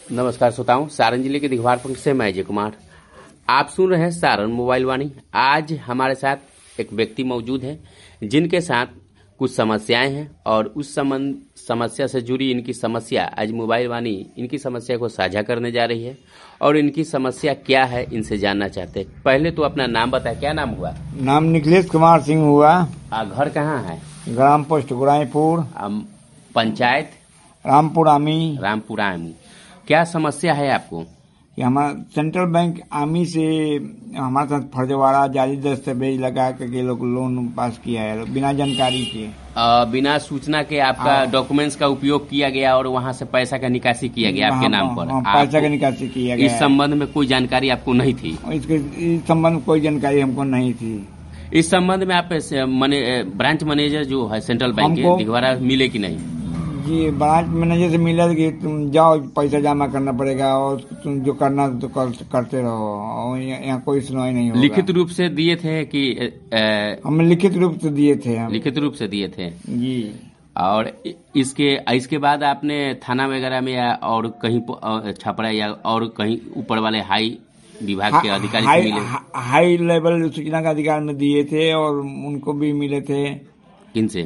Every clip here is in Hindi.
नमस्कार श्रोताओं, सारण जिले के दिघवार पंख से मैं अजय कुमार। आप सुन रहे हैं सारण मोबाइल वाणी। आज हमारे साथ एक व्यक्ति मौजूद है जिनके साथ कुछ समस्याएं हैं और उस समस्या से जुड़ी इनकी समस्या आज मोबाइल वाणी इनकी समस्या को साझा करने जा रही है और इनकी समस्या क्या है इनसे जानना चाहते हैं। पहले तो अपना नाम बताए, क्या नाम हुआ? नाम निखिलेश कुमार सिंह हुआ। घर कहाँ है? ग्राम पोस्ट गुराईपुर, पंचायत रामपुर आमी। रामपुर आमी। क्या समस्या है आपको? कि हमारा सेंट्रल बैंक आमी से हमारे साथ फर्जीवाड़ा जाली दस्तावेज लगा के लोग लोन पास किया है बिना जानकारी के, बिना सूचना के आपका डॉक्यूमेंट्स का उपयोग किया गया और वहां से पैसा का निकासी किया गया आपके नाम पर। पैसा का निकासी किया गया। इस संबंध में कोई जानकारी आपको नहीं थी? इस संबंध में कोई जानकारी हमको नहीं थी। इस संबंध में आप ब्रांच मैनेजर जो है सेंट्रल बैंक के दिघवारा मिले कि नहीं? जी, ब्रांच मैनेजर से मिला कि तुम जाओ, पैसा जमा करना पड़ेगा और तुम जो करना तो करते रहो और यहाँ कोई सुनवाई नहीं होगा। लिखित रूप से दिए थे कि हम लिखित रूप से दिए थे। लिखित रूप से दिए थे जी। और इसके बाद आपने थाना वगैरह में या और कहीं छपरा या और कहीं ऊपर वाले हाई विभाग के अधिकारी से मिले? हाई लेवल सूचना का अधिकार में दिए थे और उनको भी मिले थे। किनसे?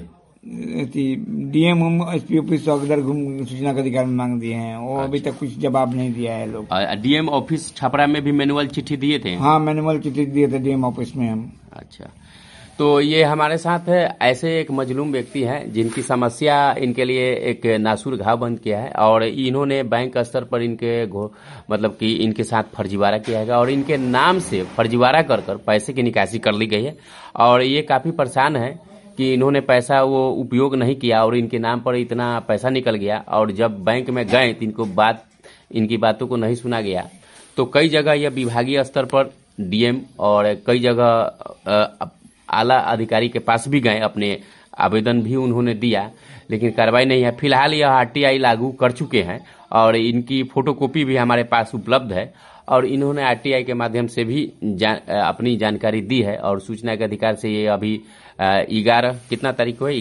डीएम एसपी ऑफिस सूचना का अधिकार में मांग दिए हैं। वो अभी तक कुछ जवाब नहीं दिया है लोग। डीएम ऑफिस छपरा में भी मैनुअल चिट्ठी दिए थे? हाँ, मैनुअल चिट्ठी दिए थे डीएम ऑफिस में हम। अच्छा, तो ये हमारे साथ ऐसे एक मजलूम व्यक्ति हैं जिनकी समस्या इनके लिए एक नासूर घाव बन किया है और इन्होंने बैंक स्तर पर मतलब कि इनके साथ फर्जीवाड़ा किया है और इनके नाम से फर्जीवाड़ा कर पैसे की निकासी कर ली गई है और ये काफी परेशान है कि इन्होंने पैसा वो उपयोग नहीं किया और इनके नाम पर इतना पैसा निकल गया और जब बैंक में गए तो इनकी बातों को नहीं सुना गया। तो कई जगह यह विभागीय स्तर पर डीएम और कई जगह आला अधिकारी के पास भी गए, अपने आवेदन भी उन्होंने दिया, लेकिन कार्रवाई नहीं है। फिलहाल यह आरटीआई लागू कर चुके हैं और इनकी फोटोकॉपी भी हमारे पास उपलब्ध है और इन्होंने आरटीआई के माध्यम से भी अपनी जानकारी दी है और सूचना के अधिकार से ये अभी 11 कितना तारीख को है?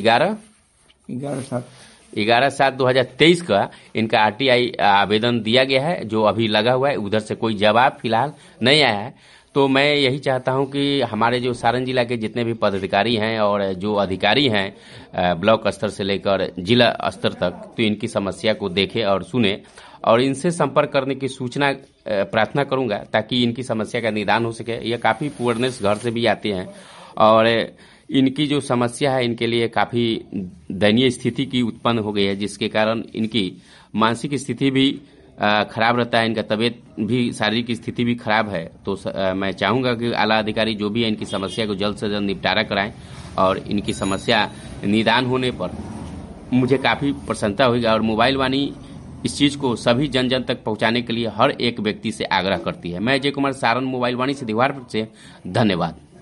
11/7/2023 का इनका आरटीआई आवेदन दिया गया है जो अभी लगा हुआ है। उधर से कोई जवाब फिलहाल नहीं आया है। तो मैं यही चाहता हूं कि हमारे जो सारण जिला के जितने भी पदाधिकारी हैं और जो अधिकारी हैं ब्लॉक स्तर से लेकर जिला स्तर तक, तो इनकी समस्या को देखें और सुने और इनसे संपर्क करने की सूचना प्रार्थना करूंगा ताकि इनकी समस्या का निदान हो सके। यह काफी पुअरनेस घर से भी आते हैं और इनकी जो समस्या है इनके लिए काफी दयनीय स्थिति की उत्पन्न हो गई है, जिसके कारण इनकी मानसिक स्थिति भी खराब रहता है, इनका तबीयत भी, शारीरिक स्थिति भी खराब है। तो मैं चाहूंगा कि आला अधिकारी जो भी है इनकी समस्या को जल्द से जल्द निपटारा कराएं और इनकी समस्या निदान होने पर मुझे काफी प्रसन्नता होगी और मोबाइल वाणी इस चीज को सभी जन जन तक पहुंचाने के लिए हर एक व्यक्ति से आग्रह करती है। मैं अजय कुमार, सारण मोबाइल वाणी से दिघवार से, धन्यवाद।